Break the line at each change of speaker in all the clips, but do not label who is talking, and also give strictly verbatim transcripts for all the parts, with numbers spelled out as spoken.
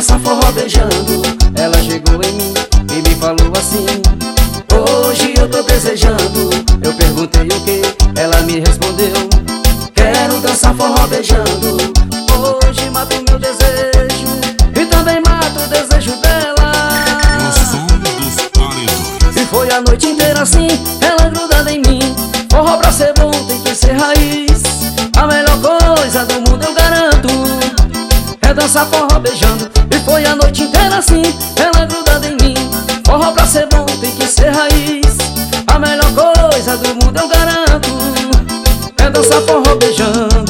dançar forró beijando. Ela chegou em mim e me falou assim: hoje eu tô desejando. Eu perguntei o que, ela me respondeu: quero dançar forró beijando. Hoje mato meu desejo e também mato o desejo dela.
O som dos paredões.
E foi a noite inteira assim, ela grudada em mim. Forró pra ser bom tem que ser raiz. A melhor coisa do mundo eu garanto é dançar forró beijando. E foi a noite inteira assim, ela grudada em mim. Forró pra ser bom tem que ser raiz. A melhor coisa do mundo eu garanto é dançar forró beijando.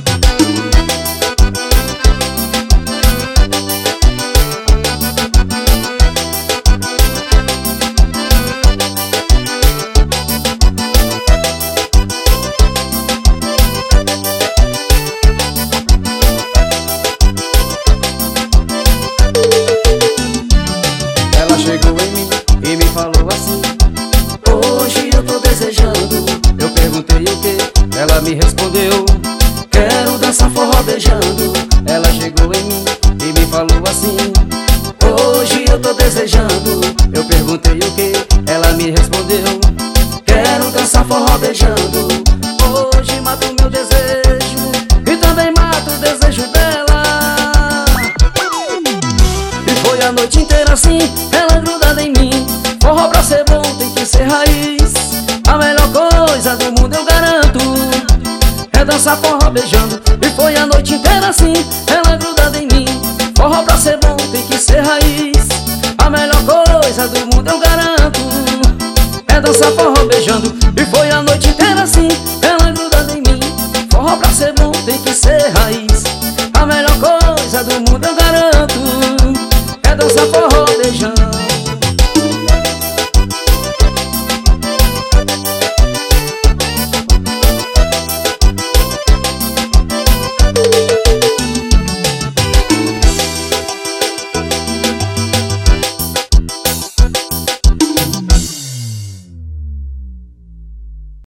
Ela chegou em mim e me falou assim: hoje eu tô desejando. Eu perguntei o que, ela me respondeu: quero dançar forró beijando. Ela chegou em mim e me falou assim: hoje eu tô desejando. Eu perguntei o que, ela me respondeu: quero dançar forró beijando. Hoje mato meu desejo e também mato o desejo dela. E foi a noite inteira assim, ela grudada em mim. Forró pra ser bom tem que ser raiz. A melhor coisa do mundo eu garanto é dançar forró beijando. E foi a noite inteira assim, ela grudada em mim. Forró pra ser bom tem que ser raiz. A melhor coisa do mundo eu garanto é dançar forró beijando. E foi a noite inteira assim, ela grudada em mim. Forró pra ser bom tem que ser raiz.